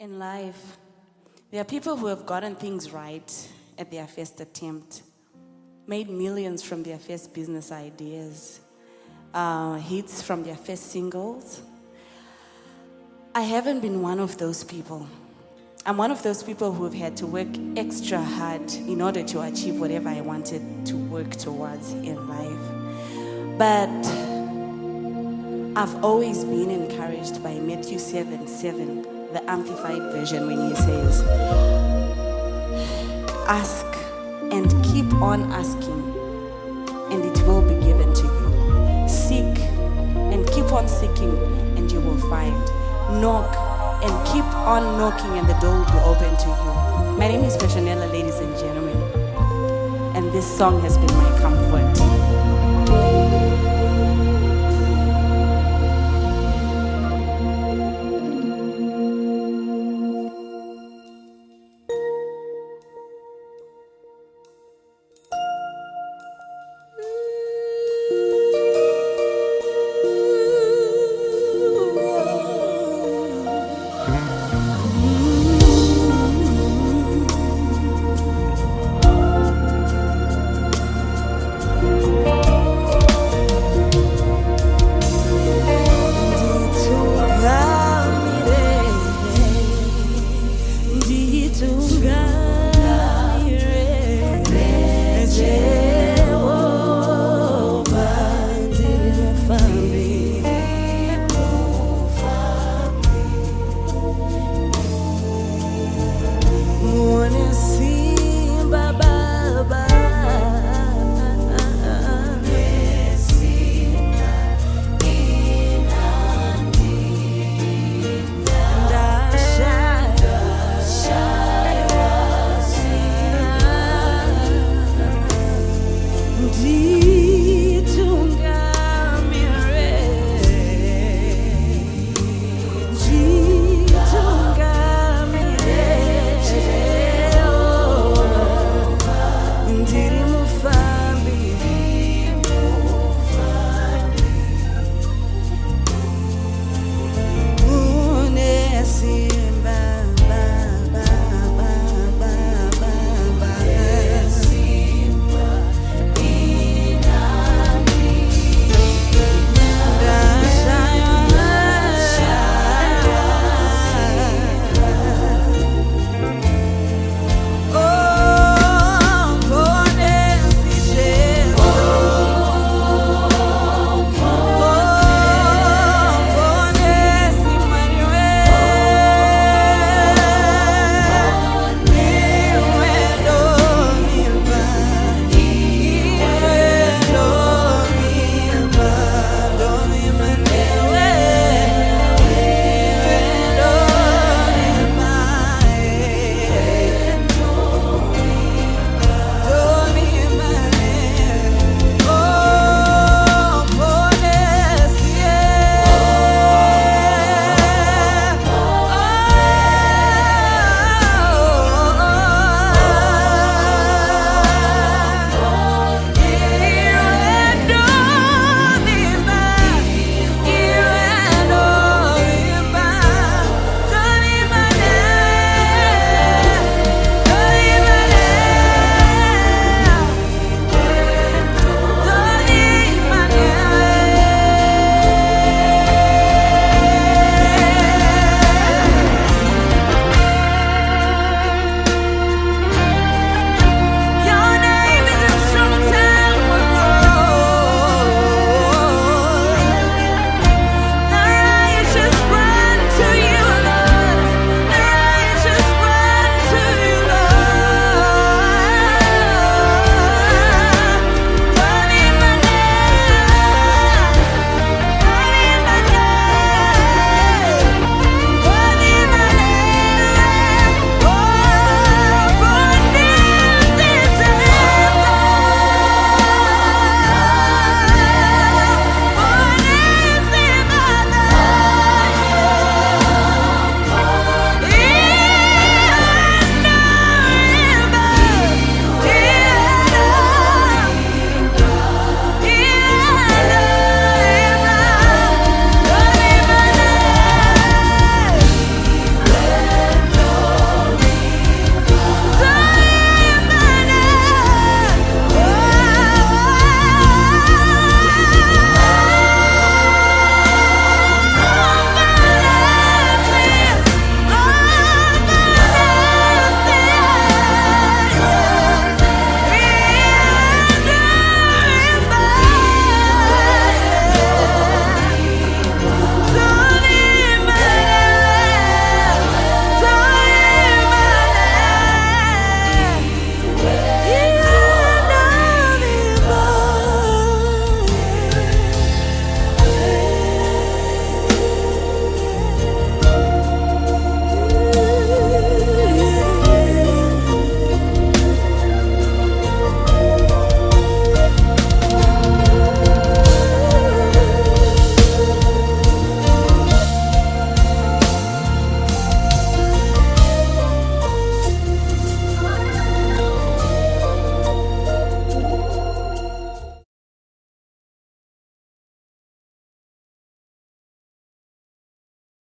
In life, there are people who have gotten things right at their first attempt, made millions from their first business ideas, hits from their first singles. I haven't been one of those people. I'm one of those people who have had to work extra hard in order to achieve whatever I wanted to work towards in life. But I've always been encouraged by Matthew 7:7, the amplified version, when he says, ask and keep on asking, and it will be given to you. Seek and keep on seeking, and you will find. Knock and keep on knocking, and the door will be open to you. My name is Passionella, ladies and gentlemen, and this song has been my comfort.